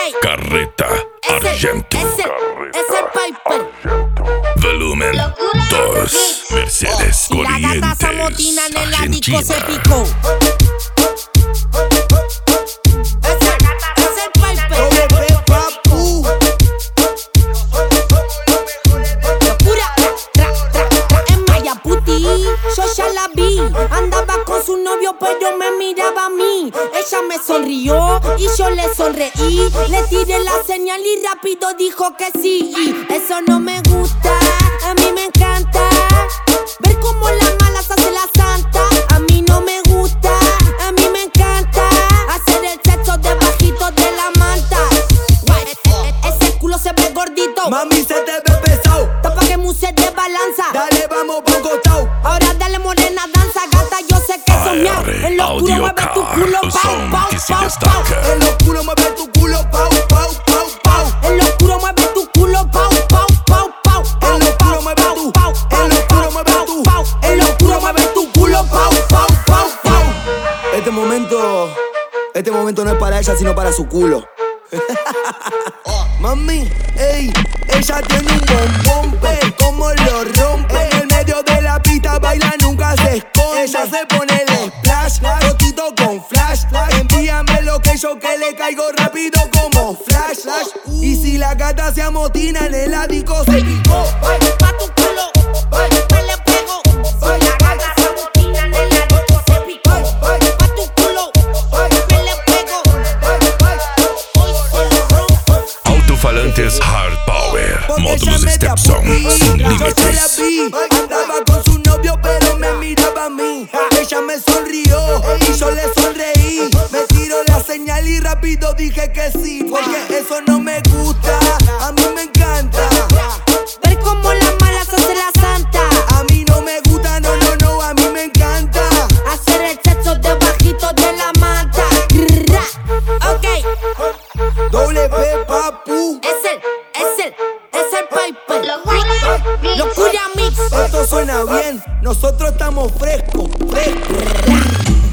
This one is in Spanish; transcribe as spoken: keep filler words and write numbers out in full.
Carreta Argento. Es el, es el Piper. Volumen dos. Mercedes Y la gata Corrientes Samotina en el ático se Argentina. picó. Es el, es el Piper. Locura, tra, tra, tra, en Mayaputi, yo ya la vi. Andaba con su novio pero me miraba a mí. Ella me sonrió y yo le sonreí. Le tiré la señal y rápido dijo que sí. Y eso no me gusta, a mí me encanta ver cómo la mala se hace la santa. A mí no me gusta, a mí me encanta hacer el sexo debajito de la manta. Guay, e- e- ese culo se ve gordito. Mami, se te ve pesado. Tapa que muse de balanza. Dale, vamos pa' un costado. Ahora dale morena, danza, gata, yo sé que soñar. Aire, En lo oscuro audio mueve tu car, culo, el pau, son pau, que se pau, destaca. pau. En lo oscuro mueve tu culo, pau, pau, pau, pau. En lo oscuro mueve tu culo, pau, pau, pau, pau. En lo oscuro mueve tu, en lo oscuro mueve tu, en lo oscuro mueve tu culo, pau, pau, pau, pau. Este momento, este momento no es para ella, sino para su culo. Mami, ey, ella tiene un bombón, ve cómo lo rompe. En el medio de la pista baila, nunca se esconde. Ella se pone el splash, rotito con flash. Envíame lo que yo que le caigo rápido como flash. Y si la gata se amotina en el ático se picó. Pa' tu culo, me le pego. Si la gata se amotina en el ático se picó. Pa' tu culo, me le pego. Hoy se lo rompo. Altofalantes Hard Power. Porque Módulos ella mete a Stepson pupí. sin Yo se la límites. vi, andaba con su novio pero me miraba a mí. Ella me sonrió y yo le sonreí. Me tiró la señal y rápido dije que sí. Porque eso no me gusta, a mí me encanta. Ver cómo la mala se hace la santa. A mí no me gusta, no, no, no, a mí me encanta. Hacer el sexo debajito de la manta. Ra. Ok, Doble P, papu. es el, es el, es el Piper. Locura mix. Esto suena bien, nosotros estamos frescos, frescos.